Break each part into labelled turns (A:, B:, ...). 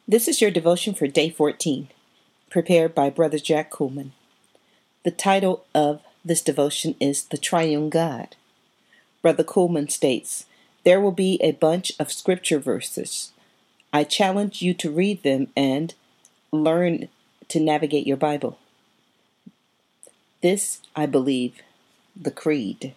A: This is your devotion for day 14, prepared by Brother Jack Coolman. The title of this devotion is The Triune God. Brother Coolman states, there will be a bunch of scripture verses. I challenge you to read them and learn to navigate your Bible. This, I believe, the Creed.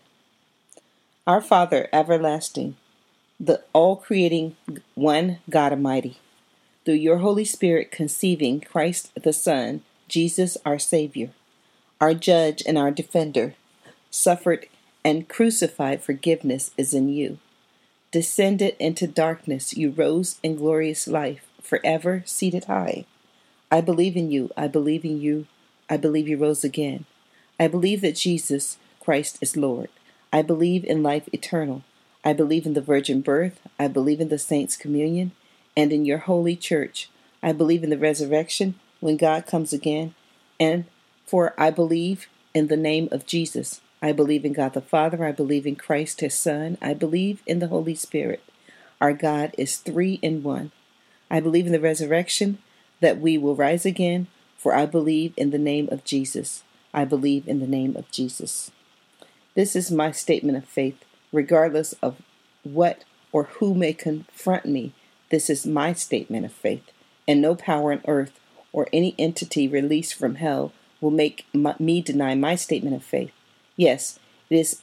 A: Our Father, everlasting, the all-creating one God Almighty, through your Holy Spirit conceiving Christ the Son, Jesus our Savior, our Judge and our Defender, suffered and crucified forgiveness is in you. Descended into darkness, you rose in glorious life, forever seated high. I believe in you, I believe in you, I believe you rose again. I believe that Jesus Christ is Lord. I believe in life eternal. I believe in the virgin birth. I believe in the saints' communion and in your holy church. I believe in the resurrection when God comes again. And for I believe in the name of Jesus. I believe in God the Father. I believe in Christ his Son. I believe in the Holy Spirit. Our God is 3 in 1. I believe in the resurrection that we will rise again. For I believe in the name of Jesus. I believe in the name of Jesus. This is my statement of faith, regardless of what or who may confront me. This is my statement of faith, and no power on earth or any entity released from hell will make me deny my statement of faith. Yes, it is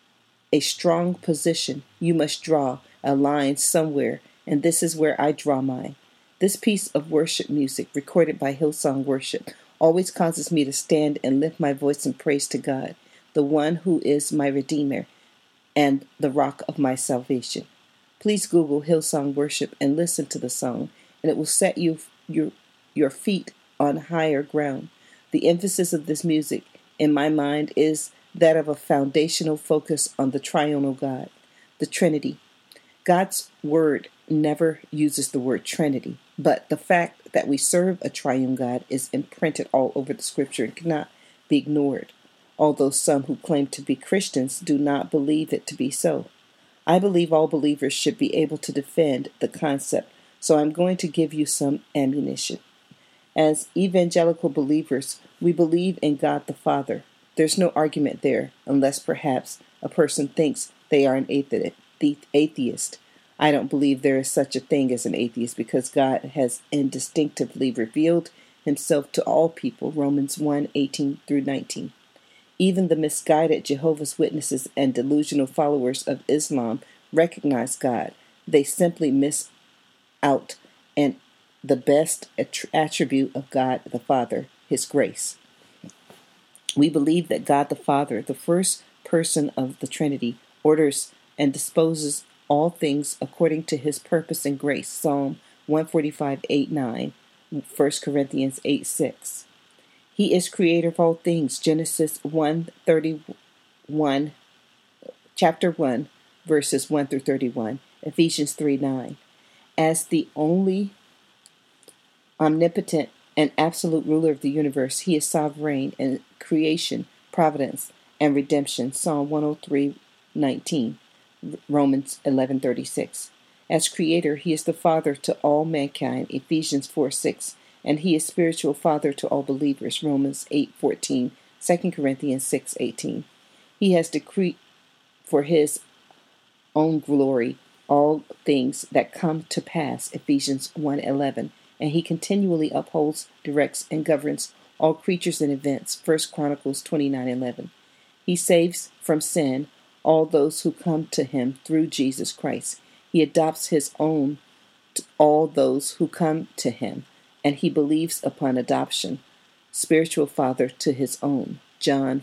A: a strong position. You must draw a line somewhere, and this is where I draw mine. This piece of worship music, recorded by Hillsong Worship, always causes me to stand and lift my voice in praise to God, the one who is my Redeemer and the rock of my salvation. Please Google Hillsong Worship and listen to the song, and it will set your feet on higher ground. The emphasis of this music, in my mind, is that of a foundational focus on the triune God, the Trinity. God's word never uses the word Trinity, but the fact that we serve a triune God is imprinted all over the scripture and cannot be ignored, although some who claim to be Christians do not believe it to be so. I believe all believers should be able to defend the concept, so I'm going to give you some ammunition. As evangelical believers, we believe in God the Father. There's no argument there, unless perhaps a person thinks they are an atheist. I don't believe there is such a thing as an atheist because God has indistinctively revealed himself to all people, Romans 1:18-19. Even the misguided Jehovah's Witnesses and delusional followers of Islam recognize God. They simply miss out on the best attribute of God the Father, his grace. We believe that God the Father, the first person of the Trinity, orders and disposes all things according to his purpose and grace, Psalm 145:8-9, 1 Corinthians 8:6. He is creator of all things, Genesis 1:31, chapter 1, verses 1-31, Ephesians 3:9. As the only omnipotent and absolute ruler of the universe, he is sovereign in creation, providence, and redemption, Psalm 103:19, Romans 11:36. As creator, he is the father to all mankind, Ephesians 4:6. And he is spiritual father to all believers, Romans 8:14, 2 Corinthians 6:18. He has decreed for his own glory all things that come to pass, Ephesians 1:11, and he continually upholds, directs, and governs all creatures and events, 1 Chronicles 29:11. He saves from sin all those who come to him through Jesus Christ. He adopts his own to all those who come to him, and he believes upon adoption, spiritual father to his own, John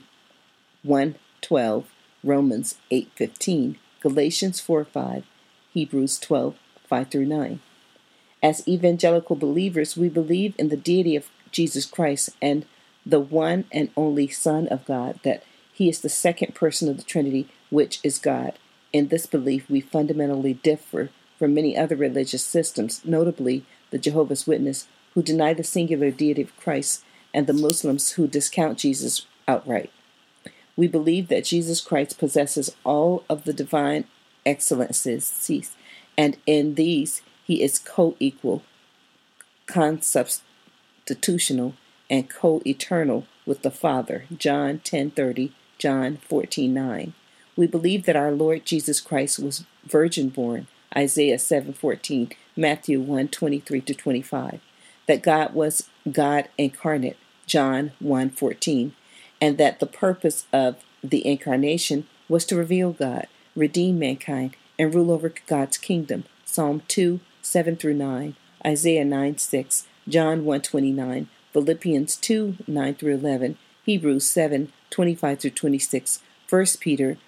A: 1:12, Romans 8:15, Galatians 4:5, Hebrews 12:5-9. As evangelical believers, we believe in the deity of Jesus Christ and the one and only Son of God, that he is the second person of the Trinity, which is God. In this belief, we fundamentally differ from many other religious systems, notably the Jehovah's Witnesses, who deny the singular deity of Christ, and the Muslims who discount Jesus outright. We believe that Jesus Christ possesses all of the divine excellencies, and in these he is co-equal consubstitutional, and co-eternal with the Father. John 10:30, John 14:9. We believe that our Lord Jesus Christ was virgin born. Isaiah 7:14, Matthew 1:23-25. That God was God incarnate. John 1:14. And that the purpose of the incarnation was to reveal God, redeem mankind, and rule over God's kingdom. Psalm 2:7-9, Isaiah 9:6, John 1:29, Philippians 2:9-11, Hebrews 7:25-26, 1 Peter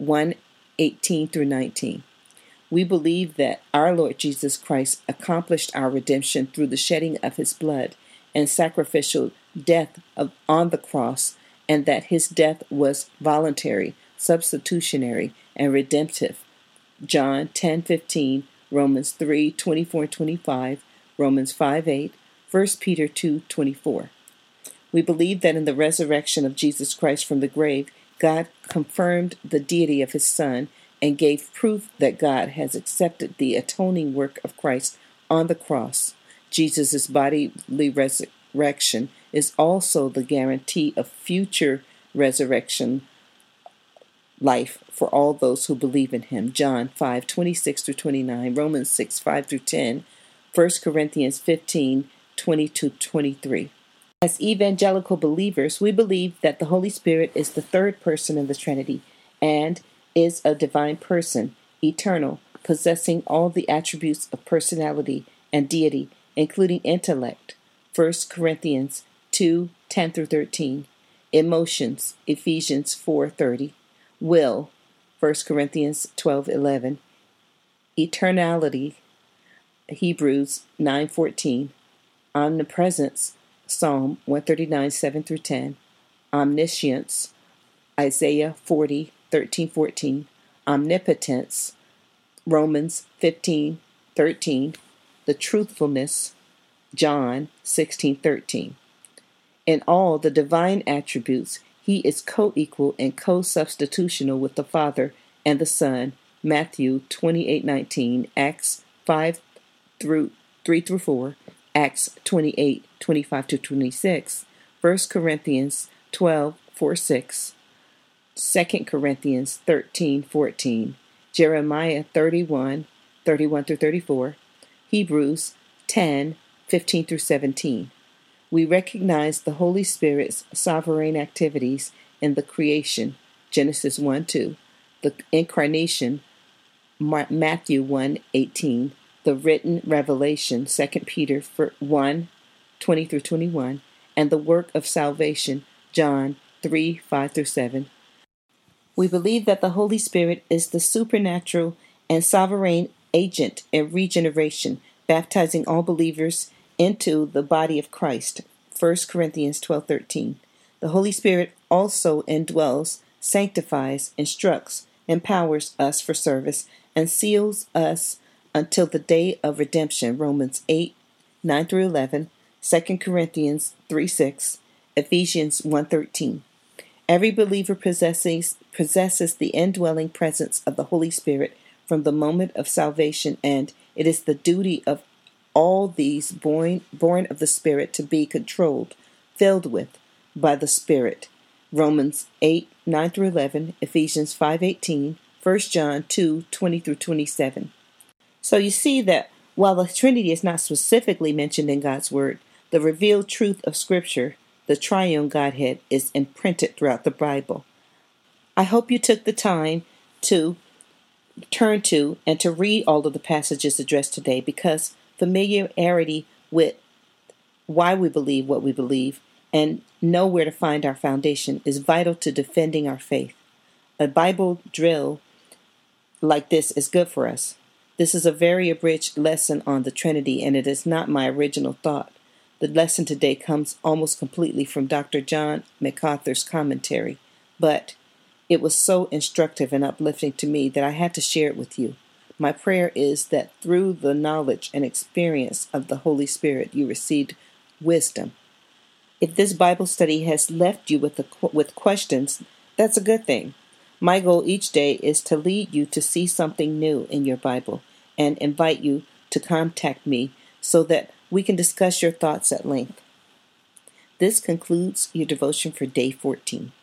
A: 1:18-19. We believe that our Lord Jesus Christ accomplished our redemption through the shedding of his blood and sacrificial death on the cross, and that his death was voluntary, substitutionary, and redemptive. John 10:15, Romans 3:24-25, Romans 5:8, 1 Peter 2:24. We believe that in the resurrection of Jesus Christ from the grave, God confirmed the deity of his Son and gave proof that God has accepted the atoning work of Christ on the cross. Jesus' bodily resurrection is also the guarantee of future resurrection life for all those who believe in him. John 5:26-29, Romans 6:5-10, 1 Corinthians 15:20-23. As evangelical believers, we believe that the Holy Spirit is the third person in the Trinity and is a divine person, eternal, possessing all the attributes of personality and deity, including intellect, 1 Corinthians 2:10-13, emotions, Ephesians 4:30, will, 1 Corinthians 12:11, eternality, Hebrews 9:14, omnipresence, Psalm 139:7-10, omniscience, Isaiah 40:13-14, omnipotence, Romans 15:13, the truthfulness, John 16:13. In all the divine attributes, he is co-equal and co-substitutional with the Father and the Son, Matthew 28:19, Acts 5:3-4, Acts 28:25-26, 1 Corinthians 12:4-6, 2 Corinthians 13:14, Jeremiah 31:31-34, Hebrews 10:15-17. We recognize the Holy Spirit's sovereign activities in the creation, Genesis 1:2, the incarnation, Matthew 1:18, the written revelation, 2 Peter 1:20-21, and the work of salvation, John 3:5-7. We believe that the Holy Spirit is the supernatural and sovereign agent in regeneration, baptizing all believers into the body of Christ, 1 Corinthians 12:13. The Holy Spirit also indwells, sanctifies, instructs, empowers us for service, and seals us until the day of redemption, Romans 8:9-11, 2 Corinthians 3:6, Ephesians 1:13. Every believer possesses the indwelling presence of the Holy Spirit from the moment of salvation, and it is the duty of all these born of the Spirit to be controlled, filled with, by the Spirit. Romans 8:9-11, Ephesians 5:18, 1 John 2:20-27. So you see that while the Trinity is not specifically mentioned in God's Word, the revealed truth of Scripture, the triune Godhead, is imprinted throughout the Bible. I hope you took the time to turn to and to read all of the passages addressed today, because familiarity with why we believe what we believe and know where to find our foundation is vital to defending our faith. A Bible drill like this is good for us. This is a very abridged lesson on the Trinity, and it is not my original thought. The lesson today comes almost completely from Dr. John MacArthur's commentary, but it was so instructive and uplifting to me that I had to share it with you. My prayer is that through the knowledge and experience of the Holy Spirit, you received wisdom. If this Bible study has left you with questions, that's a good thing. My goal each day is to lead you to see something new in your Bible and invite you to contact me so that we can discuss your thoughts at length. This concludes your devotion for day 14.